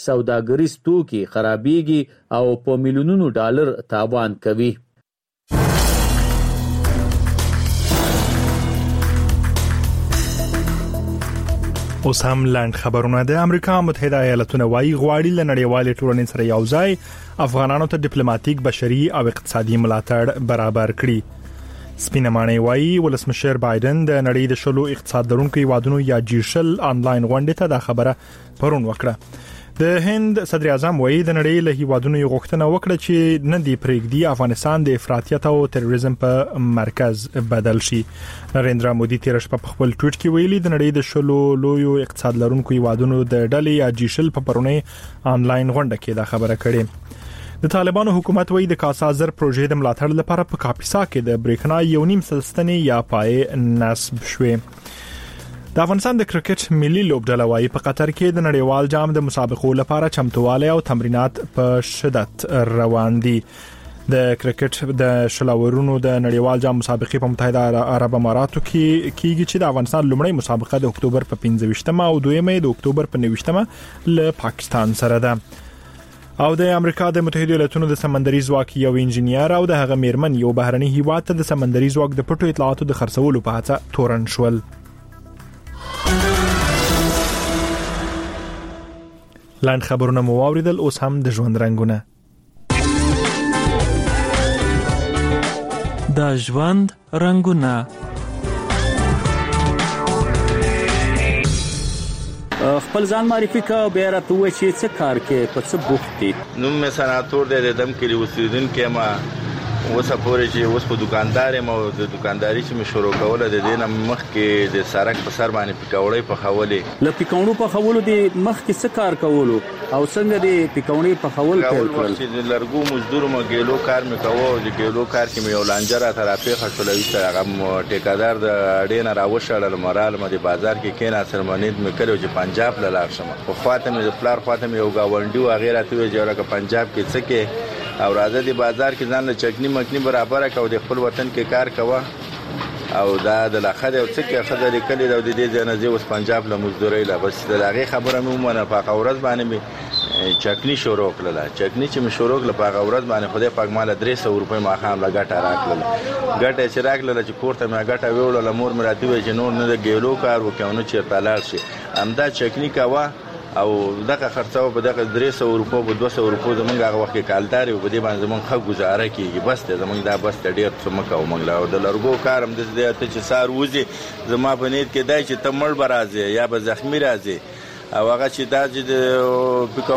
سوداګریز توکي خرابېږي او په میلیونونو ډالر تاوان کوي. اوس هم لاند خبرونه. د امریکا متحده ایالاتونه وايي غواړي له نړیوالې ټولنې سره یوځای افغانانو ته ډیپلوماټیک، بشري او اقتصادي ملاتړ برابر کړي. سپینه ماڼۍ وايي ولسمشر بایدن د نړۍ د شلو اقتصاد لرونکو هیوادونو یا G7 آنلاین غونډې ته دا خبره پرون وکړه. د هند صدر اعظم وايي د نړۍ له هیوادونو یو غوښتنه وکړه چې نه دی پرېږدي افغانستان د افراطیت او تروریزم په مرکز بدل شي. نریندرا مودي تیر شپه په خپل ټویټ کې ویلي د نړۍ د شلو لویو اقتصاد لرونکو هیوادونو د ډلې یا G7 په پرونی آنلاین غونډه کې دا خبره کړې. د طالبانو حکومت وايي د کاسا زر پروژې د ملاتړ لپاره په کاپیسا کې د بریښنا 1.5 سلستنې یا پای نصب شوې. د افغانستان د کرکټ ملي لوبډله وايي په قطر کې د نړیوال جام د مسابقو لپاره چمتووالی او تمرینات په شدت روان دي. د کرکټ د شلاورونو د نړیوال جام مسابقې په متحده عرب اماراتو کې کیږي چې د افغانستان لومړی مسابقه د اکتوبر په 15مه او دویمه د اکتوبر په 19مه له پاکستان سره ده. او د امریکا د متحده ایالاتونو د سمندري ځواک یو انجنیر او د هغه میرمن یو بهرني هیواد ته د سمندري ځواک د پټو اطلاعاتو د خرڅولو په هڅه تورن شول. لاند خبرونه مو واوریدل. اوس هم د ژوند رنگونه. د ژوند رنگونه. خپل ځان معرفي کا بیا راته و چې څه کار کې په څه بوخت دي. نو مې سناتور د دم کې اوسیدونکو ما وسه پورې چې اوس په دکاندار ما د دکانداري چې مې شروع کوله د دینه مخ کې د سرک په سر باندې پکوړې په خولې ل پکوړو په خولو د مخ کې څه کار کولو او څنګه د پکوړې په خول پیل کړل. چې لرګو مزدور ما ګیلو کار مې کوو د ګیلو کار کې مې یو لانجره ترافیق خپلوي سره هغه ټیکادار د اډین راوښړل مرال مې د بازار کې کینا سرمنید مې کړو چې پنجاب لاله شم خو خاطر مې د پلار خاطر مې یو گاونډي او غیره ته جوړه ک پنجاب کې څه کې او راځه د بازار کې ځان له چکنی مکنی برابر کو د خپل وطن کې کار کوه او دا د لاخه او څه کې خزر کلی د دې ځنځي اوس پنجاب له مزدوري لا بس د هغه خبره مې مونږه په اورز باندې چکنی شروع کړله. چکنی چې مې شروع کړله په اورز باندې خدای پاک مال 300 روپۍ ما خام لا ګټه راکړله. ګټه چې راکړله چې کوړته مې ګټه ویوړله مور مې راته وی چې نور نه د ګیلو کار وکاونه چې تلل شي امدا چکنی کاوه او دغه خرڅاو په دغه 300 روپو په 200 روپو زمونږ هغه وخت کې کالداري او په دې باندې زمونږ خو گزاره کیږي. بس ته زمونږ دا بس ته ډیر څه مکو مونږ لا د لرګو کارم د دې ته چې سار وځي زما په نیت کې دای چې تمړ برازي یا به زخمی راځي او هغه چې دا چې